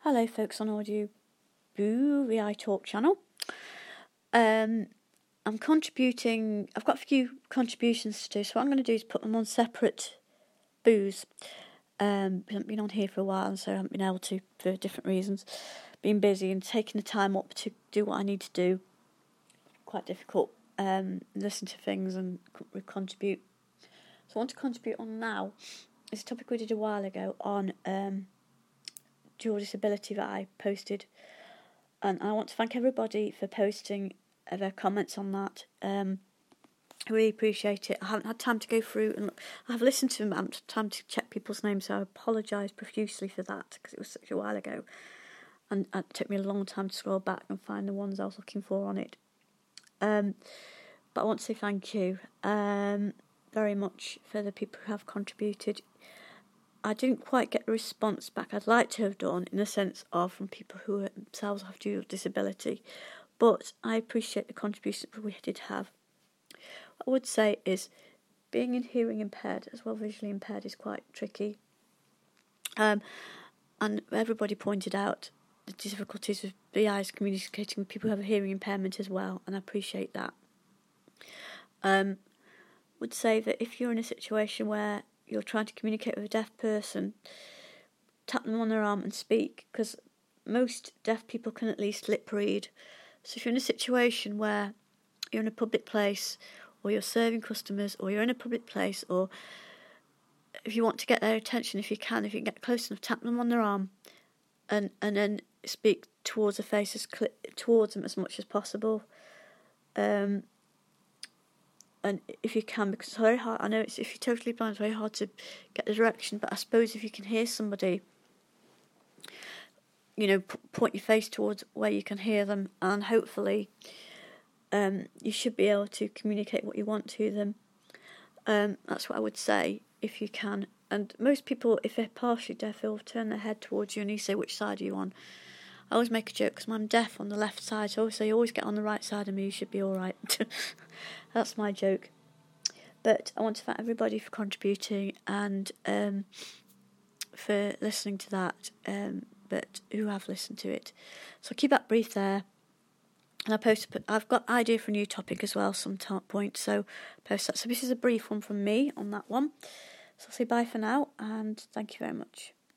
Hello folks on Audio Boo, the iTalk channel. I'm contributing, I've got a few contributions to do, so what I'm going to do is put them on separate boos. I haven't been on here for a while, and so I haven't been able to, for different reasons. Been busy and taking the time up to do what I need to do. Quite difficult. Listen to things and contribute. So I want to contribute on now. It's a topic we did a while ago on dual disability that I posted, and I want to thank everybody for posting their comments on that. I really appreciate it. I haven't had time to go through and look. I have listened to them, but I haven't had time to check people's names, so I apologise profusely for that because it was such a while ago, and it took me a long time to scroll back and find the ones I was looking for on it. But I want to say thank you very much for the people who have contributed. I didn't quite get the response back I'd like to have done, in the sense of from people who themselves have dual disability, but I appreciate the contributions we did have. What I would say is, being hearing impaired as well visually impaired is quite tricky, and everybody pointed out the difficulties with the eyes communicating with people who have a hearing impairment as well, and I appreciate that. Would say that if you're in a situation where you're trying to communicate with a deaf person, tap them on their arm and speak, because most deaf people can at least lip read. So if you're in a situation where you're in a public place, or you're serving customers, or you're in a public place, or if you want to get their attention, if you can get close enough, tap them on their arm and then speak towards the face, towards them as much as possible. And if you can, because it's very hard, I know if you're totally blind, it's very hard to get the direction, but I suppose if you can hear somebody, point your face towards where you can hear them, and hopefully you should be able to communicate what you want to them. That's what I would say, if you can. And most people, if they're partially deaf, they'll turn their head towards you and you say, which side are you on? I always make a joke because I'm deaf on the left side, so I always say, you always get on the right side of me, you should be all right. That's my joke. But I want to thank everybody for contributing and for listening to that, but who have listened to it. So I'll keep that brief there. And I've got an idea for a new topic as well some point, so post that. So this is a brief one from me on that one. So I'll say bye for now, and thank you very much.